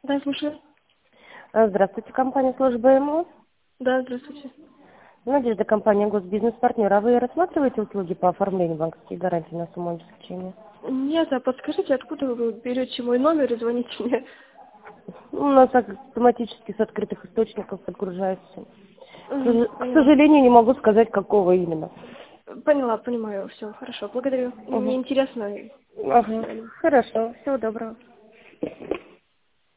Да, слушаю. Здравствуйте, компания «Служба МО». Да, здравствуйте. Надежда, компания «Госбизнес-партнер». А вы рассматриваете услуги по оформлению банковских гарантий на сумму обеспечения? Нет, а подскажите, откуда вы берете мой номер и звоните мне? У нас автоматически с открытых источников подгружается. К Поняла. сожалению, не могу сказать, какого именно. Поняла, понимаю. Все, хорошо. Благодарю. Мне Угу. интересно. До Ага. свидания. Хорошо. Всего доброго.